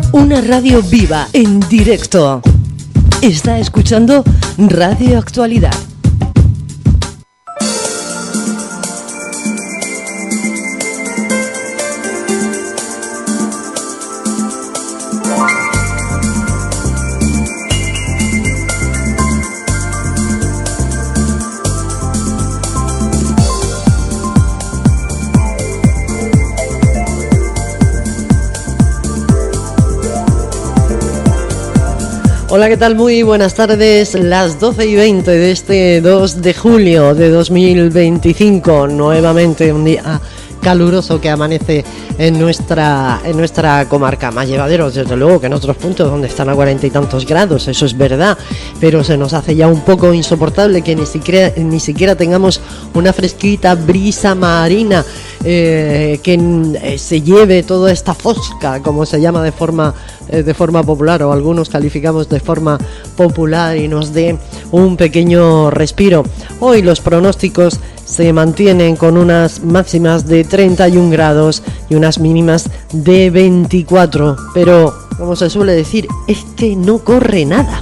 Una radio viva, en directo. Está escuchando Radio Actualidad. Hola, ¿qué tal? Muy buenas tardes, las 12:20 de este 2 de julio de 2025, nuevamente un día caluroso que amanece en nuestra comarca. Más llevaderos, desde luego, que en otros puntos donde están a 40 y tantos grados, eso es verdad, pero se nos hace ya un poco insoportable que ni siquiera tengamos una fresquita brisa marina que se lleve toda esta fosca, como se llama de forma popular, o algunos calificamos de forma popular, y nos dé un pequeño respiro. Hoy los pronósticos se mantienen con unas máximas de 31 grados y unas mínimas de 24, pero como se suele decir, es que no corre nada.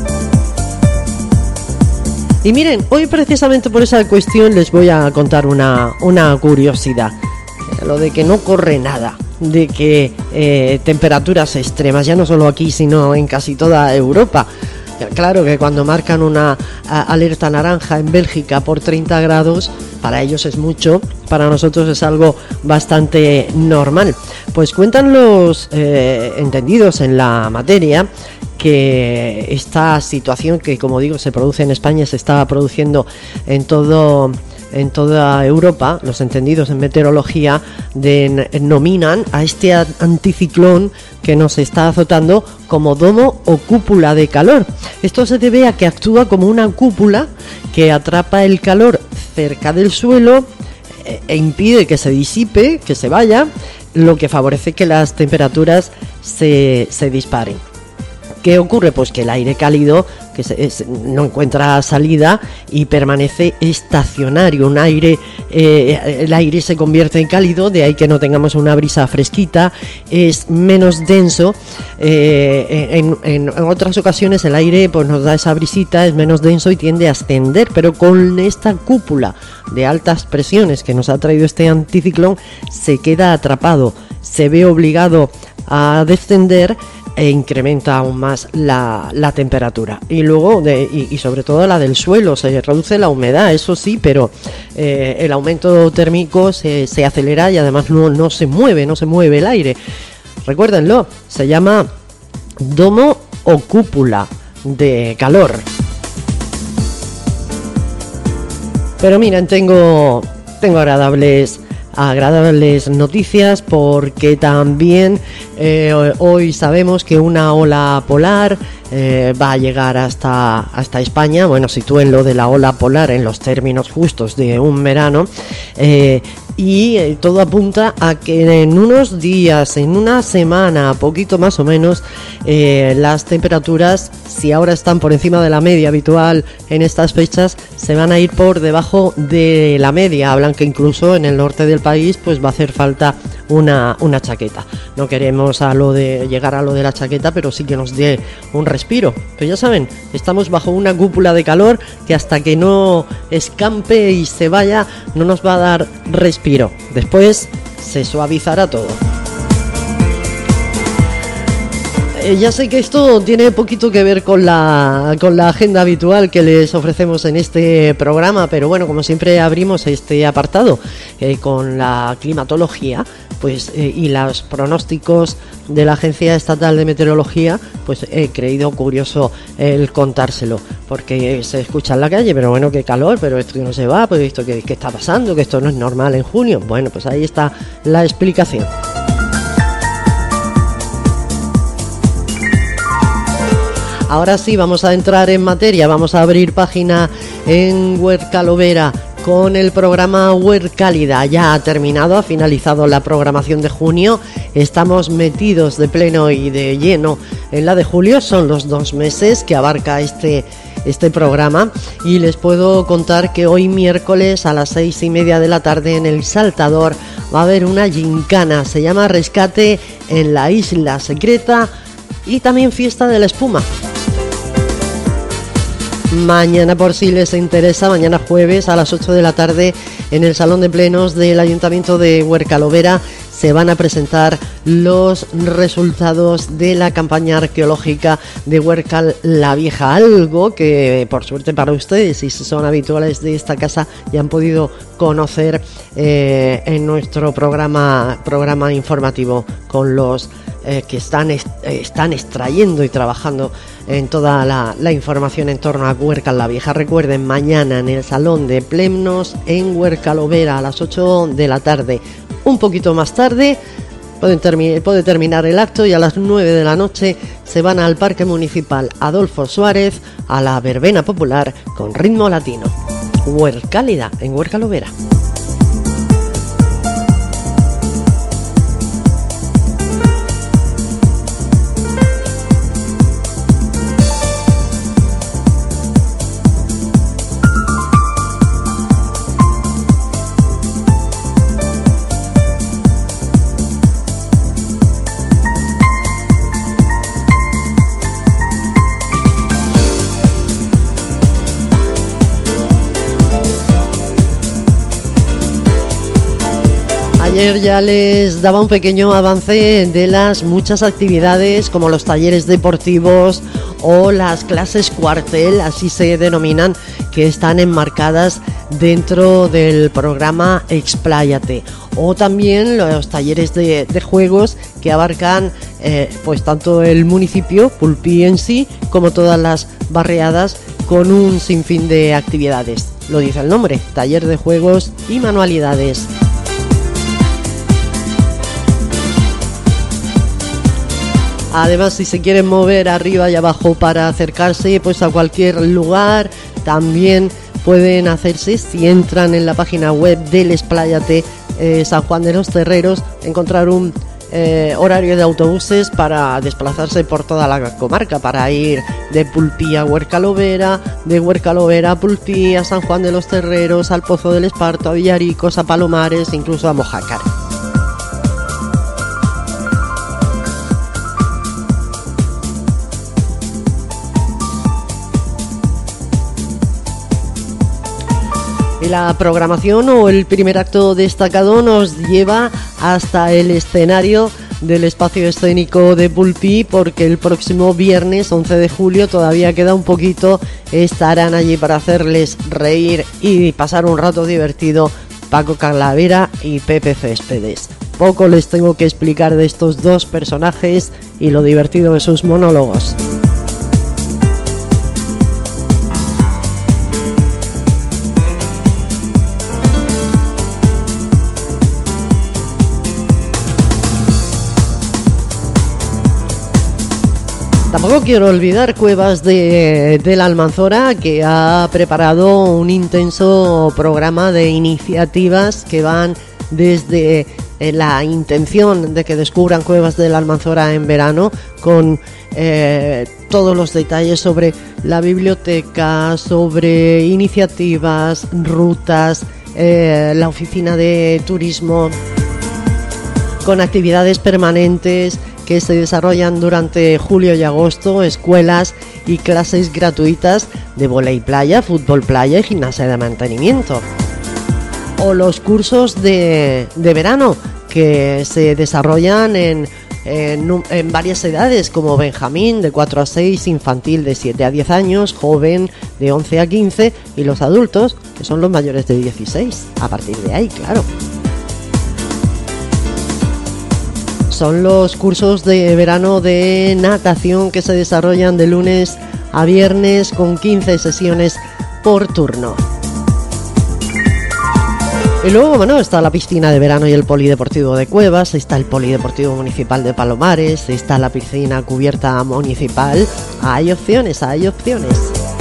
Y miren, hoy precisamente por esa cuestión les voy a contar una curiosidad. Lo de que no corre nada, de que temperaturas extremas, ya no solo aquí sino en casi toda Europa. Claro que cuando marcan una alerta naranja en Bélgica por 30 grados, para ellos es mucho, para nosotros es algo bastante normal. Pues cuentan los entendidos en la materia que esta situación que, como digo, se produce en España, se está produciendo en toda Europa. Los entendidos en meteorología denominan a este anticiclón que nos está azotando como domo o cúpula de calor. Esto se debe a que actúa como una cúpula que atrapa el calor cerca del suelo e impide que se disipe, que se vaya, lo que favorece que las temperaturas se disparen. ¿Qué ocurre? Pues que el aire cálido no encuentra salida y permanece estacionario. El aire se convierte en cálido, de ahí que no tengamos una brisa fresquita, es menos denso. En otras ocasiones el aire pues nos da esa brisita, es menos denso y tiende a ascender, pero con esta cúpula de altas presiones que nos ha traído este anticiclón se queda atrapado, se ve obligado a descender e incrementa aún más la temperatura. Y luego, y sobre todo la del suelo, se reduce la humedad, eso sí, pero el aumento térmico se acelera y además no se mueve el aire. Recuérdenlo, se llama domo o cúpula de calor. Pero miren, tengo agradables noticias, porque también hoy sabemos que una ola polar va a llegar hasta España. Bueno, sitúenlo de la ola polar en los términos justos de un verano, y todo apunta a que en unos días, en una semana, poquito más o menos, las temperaturas, si ahora están por encima de la media habitual en estas fechas, se van a ir por debajo de la media. Hablan que incluso en el norte del país pues va a hacer falta una chaqueta. No queremos llegar a lo de la chaqueta, pero sí que nos dé un respiro. Pero ya saben, estamos bajo una cúpula de calor que hasta que no escampe y se vaya no nos va a dar respiro. Después se suavizará todo. Ya sé que esto tiene poquito que ver con la agenda habitual que les ofrecemos en este programa, pero bueno, como siempre abrimos este apartado con la climatología, pues y los pronósticos de la Agencia Estatal de Meteorología, pues he creído curioso el contárselo, porque se escucha en la calle, pero bueno, qué calor, pero esto no se va, pues esto qué está pasando, que esto no es normal en junio. Bueno, pues ahí está la explicación. Ahora sí, vamos a entrar en materia, vamos a abrir página en Huercalovera con el programa Huercálida. Ya ha terminado, ha finalizado la programación de junio, estamos metidos de pleno y de lleno en la de julio. Son los 2 meses que abarca este programa, y les puedo contar que hoy miércoles a las 6:30 de la tarde en El Saltador va a haber una gincana, se llama Rescate en la Isla Secreta y también Fiesta de la Espuma. Mañana, por si les interesa, mañana jueves a las 8 de la tarde en el Salón de Plenos del Ayuntamiento de Huerca-Lovera se van a presentar los resultados de la campaña arqueológica de Huerca la Vieja, algo que por suerte para ustedes, si son habituales de esta casa, ya han podido conocer en nuestro programa informativo con los que están extrayendo y trabajando en toda la información en torno a Huerca la Vieja. Recuerden, mañana en el Salón de Plenos en Huerca-Lovera a las 8 de la tarde. Un poquito más tarde puede terminar el acto y a las 9 de la noche se van al Parque Municipal Adolfo Suárez a la verbena popular con ritmo latino. Huercálida en Huerca-Lovera. Ayer ya les daba un pequeño avance de las muchas actividades como los talleres deportivos o las clases cuartel, así se denominan, que están enmarcadas dentro del programa Expláyate, o también los talleres de juegos que abarcan pues tanto el municipio, Pulpí en sí, como todas las barriadas, con un sinfín de actividades. Lo dice el nombre, taller de juegos y manualidades. Además, si se quieren mover arriba y abajo para acercarse pues a cualquier lugar, también pueden hacerse. Si entran en la página web del Expláyate San Juan de los Terreros, encontrar un horario de autobuses para desplazarse por toda la comarca, para ir de Pulpí a Huerca-Lovera, de Huerca-Lovera a Pulpí, a San Juan de los Terreros, al Pozo del Esparto, a Villaricos, a Palomares, incluso a Mojácar. Y la programación o el primer acto destacado nos lleva hasta el escenario del espacio escénico de Pulpí, porque el próximo viernes 11 de julio todavía queda un poquito, estarán allí para hacerles reír y pasar un rato divertido Paco Calavera y Pepe Céspedes. Poco les tengo que explicar de estos dos personajes y lo divertido de sus monólogos. Tampoco quiero olvidar Cuevas de la Almanzora, que ha preparado un intenso programa de iniciativas que van desde la intención de que descubran Cuevas de la Almanzora en verano, con todos los detalles sobre la biblioteca, sobre iniciativas, rutas, la oficina de turismo, con actividades permanentes que se desarrollan durante julio y agosto, escuelas y clases gratuitas de vóley playa, fútbol playa y gimnasia de mantenimiento. O los cursos de verano que se desarrollan en varias edades, como Benjamín de 4 a 6, infantil de 7 a 10 años, joven de 11 a 15 y los adultos, que son los mayores de 16, a partir de ahí, claro. Son los cursos de verano de natación que se desarrollan de lunes a viernes con 15 sesiones por turno. Y luego, bueno, está la piscina de verano y el polideportivo de Cuevas, está el polideportivo municipal de Palomares, está la piscina cubierta municipal. Hay opciones, hay opciones.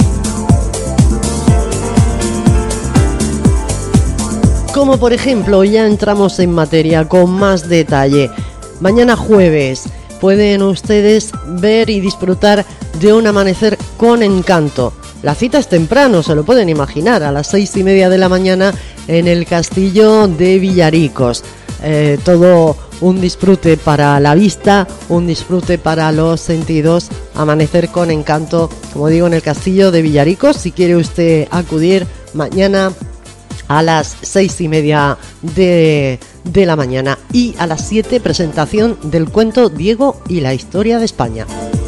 Como por ejemplo, ya entramos en materia con más detalle. Mañana jueves pueden ustedes ver y disfrutar de un amanecer con encanto. La cita es temprano, se lo pueden imaginar, a las 6:30 de la mañana en el castillo de Villaricos. todo un disfrute para la vista, un disfrute para los sentidos, amanecer con encanto, como digo, en el castillo de Villaricos. Si quiere usted acudir mañana a las 6:30 de la mañana, y a las 7 presentación del cuento Diego y la historia de España.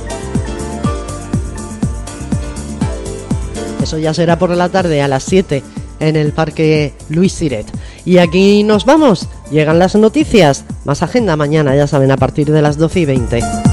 Eso ya será por la tarde a las 7 en el Parque Luis Siret. Y aquí nos vamos, llegan las noticias, más agenda mañana, ya saben, a partir de las 12:20.